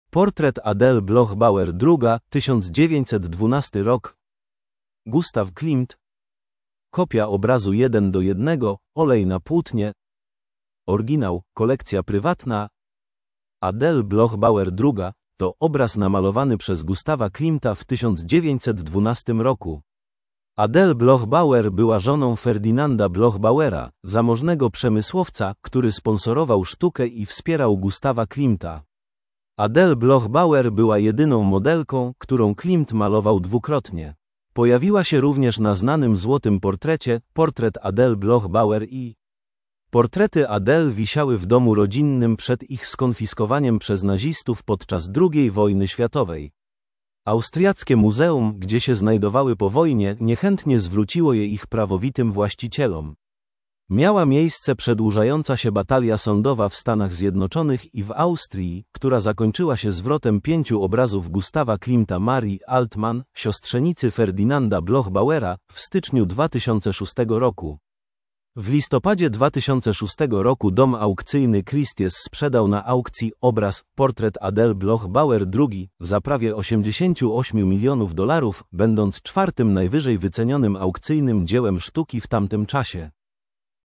Portret Adele Bloch-Bauer II, 1912 rok. Gustav Klimt. Kopia obrazu 1:1, olej na płótnie. Oryginał, kolekcja prywatna. Adele Bloch-Bauer II to obraz namalowany przez Gustawa Klimta w 1912 roku. Adele Bloch-Bauer była żoną Ferdynanda Bloch-Bauera, zamożnego przemysłowca, który sponsorował sztukę i wspierał Gustawa Klimta. Adele Bloch-Bauer była jedyną modelką, którą Klimt malował dwukrotnie. Pojawiła się również na znanym złotym portrecie, portret Adele Bloch-Bauer i portrety Adele wisiały w domu rodzinnym przed ich skonfiskowaniem przez nazistów podczas II wojny światowej. Austriackie muzeum, gdzie się znajdowały po wojnie, niechętnie zwróciło je ich prawowitym właścicielom. Miała miejsce przedłużająca się batalia sądowa w Stanach Zjednoczonych i w Austrii, która zakończyła się zwrotem 5 obrazów Gustawa Klimta Marii Altmann, siostrzenicy Ferdynanda Bloch-Bauera, w styczniu 2006 roku. W listopadzie 2006 roku dom aukcyjny Christie's sprzedał na aukcji obraz Portret Adele Bloch-Bauer II za prawie $88 milionów, będąc czwartym najwyżej wycenionym aukcyjnym dziełem sztuki w tamtym czasie.